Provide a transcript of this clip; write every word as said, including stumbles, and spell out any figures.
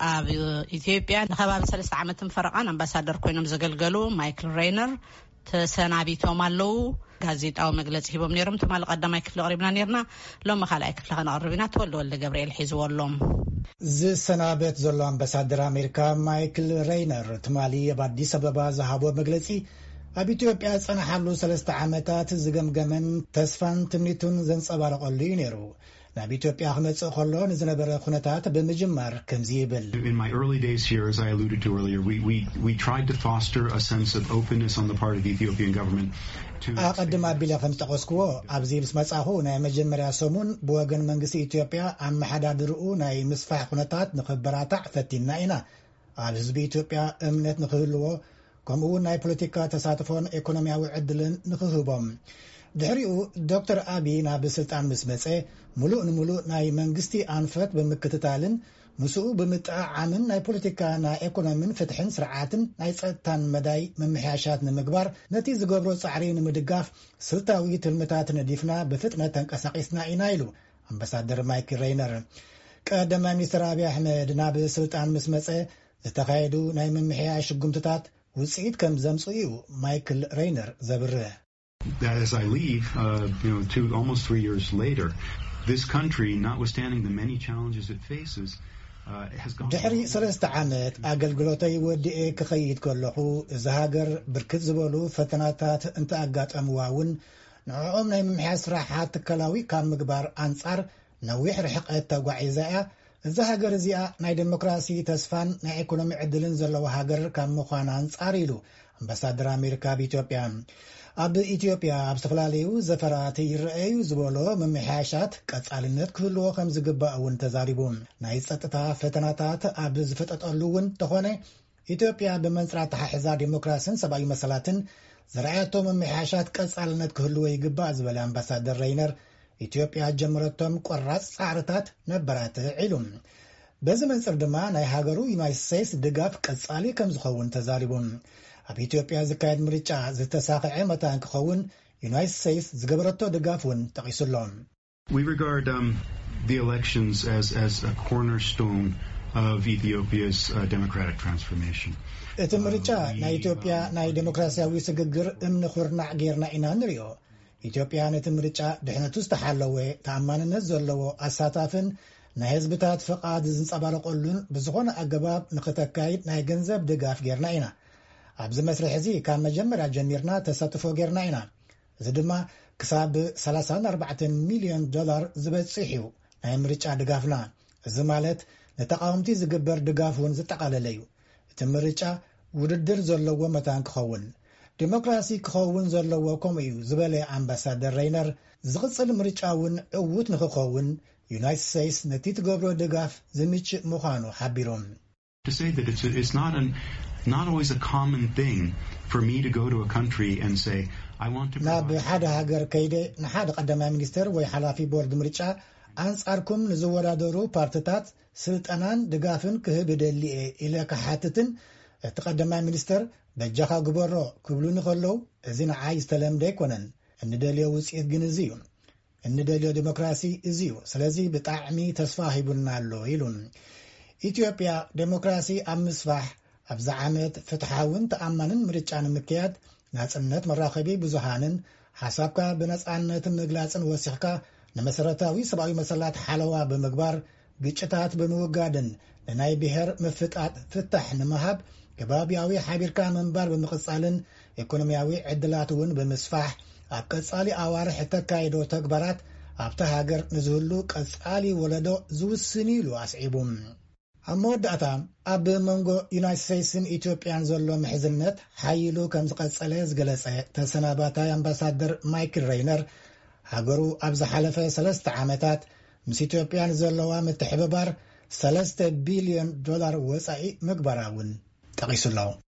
ኣብ ኢትዮጵያ ንኸባቢ ሰለስተ ዓመትን ፈረቓን ኣምባሳደር ኮይኖም ዘገልገሉ ማይክል ሬይነር ተሰናቢቶም ኣለው ጋዜጣዊ መግለጺ ሂቦም ነይሮም ተማለ ቀዳማይ ክፍሊ ቀሪብና ነርና ሎም መኻላይ ክፍሊ ከነቀርብና ተወልደ ወልደ ገብርኤል ሒዝወሎም ዝሰናበት ዘሎ ኣምባሳደር ኣሜሪካ ማይክል ሬይነር ተማሊ ኣብ አዲስ አበባ ዝሃቦ መግለጺ ኣብ ኢትዮጵያ ጸናሓሉ ሰለስተ ዓመታት ዝገምገመን ተስፋን ትምኒቱን ዘንጸባረቀሉ እዩ ነይሩ ናብ ኢትዮጵያ ክመጽእ ከሎ ንዝነበረ ኩነታት ብምጅማር ከምዚ ይብል In my early days here, as I alluded to earlier, we we we tried to foster a sense of openness on the part of the Ethiopian government to أقدم أبيلا خمس تقصكوا أبزي بس مساحو ناي مجمريا سومون بوغن منغسي إثيوبيا أم حدادرؤو ناي مسفح كونتات نخبراتع فتينا إنا أبز بي إثيوبيا أمنت نخلوه كمو ناي بوليتيكا تساتفون إيكونومياوي عدلن نخهوبهم ድሕሪኡ ዶክተር አብይ ናብ ስልጣን ምስ መጸ ሙሉእ ንሙሉእ ናይ መንግስቲ አንፈት ብምክትታልን ምስኡ ብምጥዓምን ናይ ፖለቲካ ናይ ኢኮኖሚን ፍትሕን ስርዓትን ናይ ጸጥታን መዳይ መምሕያሻት ንምግባር ነቲ ዝገብሮ ጻዕሪ ንምድጋፍ ስልታዊ ትልምታት ነዲፍና ብፍጥነት ተንቀሳቂስና ኢና ኢሉ ኣምባሳደር ማይክል ሬይነር ቀዳማይ ሚኒስትር አብይ አሕመድ ናብ ስልጣን ምስ መጸ ዝተኻየዱ ናይ መምሕያሽ ጉምትታት ውጽኢት ከም ዘምጽኡ እዩ ማይክል ሬይነር ዘብርህ As I leave, uh, you know, two, almost three years later, this country, notwithstanding the many challenges it faces, uh, has gone... ድሕሪ ሰለስተ ዓመት ኣገልግሎተይ ወዲኤ ክኸይድ ከለኹ እዚ ሃገር ብርክት ዝበሉ ፈተናታት እንተኣጋጠምዋ እውን ንዕኦም ናይ ምምሕያሽ ስራሓት ትካላዊ ካብ ምግባር አንጻር ነዊሕ ርሕቀት ተጓዒዛ እያ እዚ ሃገር እዚኣ ናይ ዴሞክራሲ ተስፋን ናይ ኢኮኖሚ ዕድልን ዘለዋ ሃገር ካብ ምዃን አንጻር ኢሉ ኣምባሳደር ኣሜሪካ ብኢትዮጵያ ኣብ ኢትዮጵያ ኣብ ዝተፈላለዩ ዘፈራት ይረአዩ ዝበሎ መምሕያሻት ቀጻልነት ክህልዎ ከም ዝግባእ እውን ተዛሪቡ ናይ ጸጥታ ፈተናታት ኣብ ዝፈጠጠሉ እውን ተኾነ ኢትዮጵያ ብመንጽራት ተሓሕዛ ዲሞክራሲን ሰብኣዊ መሰላትን ዝረኣያቶ መምሕያሻት ቀጻልነት ክህልዎ ይግባእ ዝበለ ኣምባሳደር ሬይነር ኢትዮጵያ ጀመረቶም ቆራጽ ጻዕርታት ነበራት ዒሉ በዚ መንጽር ድማ ናይ ሃገሩ ዩናይትድ ስቴትስ ድጋፍ ቀጻሊ ከም ዝኸውን ተዛሪቡ ኣብ ኢትዮጵያ ዝካየድ ምርጫ ዝተሳኽዐ መታን ክኸውን ዩናይትድ ስቴትስ ዝገበረቶ ድጋፍውን ጠቂሱሎም We regard um, the elections as as a cornerstone of Ethiopia's uh, democratic transformation. እቲ ምርጫ ናይ ኢትዮጵያ ናይ ዴሞክራሲያዊ ስግግር እምኒ ኩርናዕ ጌርና ኢና ንሪኦ ኢትዮጵያ ነቲ ምርጫ ድሕነቱ ዝተሓለወ ተኣማንነት ዘለዎ ኣሳታፍን ናይ ህዝብታት ፍቓድ ዝንጸባረቀሉን ብዝኾነ ኣገባብ ንኽተካይድ ናይ ገንዘብ ድጋፍ ጌርና ኢና ኣብዚ መስርሕ እዚ ካብ መጀመርያ ጀሚርና ተሳትፎ ጌርና ኢና እዚ ድማ ክሳብ ሰላሳ ኣርባዕተ ሚልዮን ዶላር ዝበጽሕ እዩ ናይ ምርጫ ድጋፍና እዚ ማለት ንተቃወምቲ ዝግበር ድጋፍ እውን ዝጠቃለለ እዩ እቲ ምርጫ ውድድር ዘለዎ መታን ክኸውን ዲሞክራሲ ክኸውን ዘለዎ ከምኡ እዩ ዝበለ ኣምባሳደር ሬይነር ዝቕጽል ምርጫ እውን ዕዉት ንክኸውን ዩናይትድ ስቴትስ ነቲ ትገብሮ ድጋፍ ዝምችእ ምዃኑ ሓቢሮም To say that it's it's not an not always a common thing for me to go to a country and say I want to ናብ ሓደ ሃገር ከይደ ንሓደ ቀዳማይ ሚኒስትር ወይ ሓላፊ ቦርድ ምርጫ አንጻርኩም ንዝወዳደሩ ፓርቲታት ስልጠናን ድጋፍን ክህብ ደልየ ኢለ ከሓትትን እቲ ቀዳማይ ሚኒስትር በጃኻ ግበሮ ክብሉ ንኸለው እዚ ንዓይ ዝተለምደ ኣይኮነን እንደልዮ ውፅኢት ግን እዚ እዩ እንደልዮ ዲሞክራሲ እዚ እዩ ስለዚ ብጣዕሚ ተስፋ ሂቡልና ኣሎ ኢሉን ኢትዮጵያ ዴሞክራሲ ኣብ ምስፋሕ ኣብዛ ዓመት ፍትሓውን ተኣማንን ምርጫ ንምክያድ ናጽነት መራኸቢ ብዙሃንን ሓሳብካ ብነጻነት ምግላጽን ወሲኽካ ንመሰረታዊ ሰብኣዊ መሰላት ሓለዋ ብምግባር ግጭታት ብምውጋድን ንናይ ብሔር ምፍጣጥ ፍታሕ ንምሃብ ከባቢያዊ ሓቢርካ መንባር ብምቕጻልን ኢኮኖሚያዊ ዕድላት እውን ብምስፋሕ ኣብ ቀጻሊ ኣዋርሕ ተካይዶ ተግባራት ኣብታ ሃገር ንዝህሉ ቀጻሊ ወለዶ ዝውስን ኢሉ ኣስዒቡ ኣብ መወዳእታ ኣብ መንጎ ዩናይትድ ስቴትስን ኢትዮጵያን ዘሎ ምሕዝነት ሓይሉ ከም ዝቐጸለ ዝገለጸ ተሰናባታይ ኣምባሳደር ማይክል ሬይነር ሃገሩ ኣብ ዝሓለፈ ሰለስተ ዓመታት ምስ ኢትዮጵያን ዘለዋ ምትሕብባር ሰለስተ ቢልዮን ዶላር ወጻኢ ምግባራ እውን ጠቂሱሎ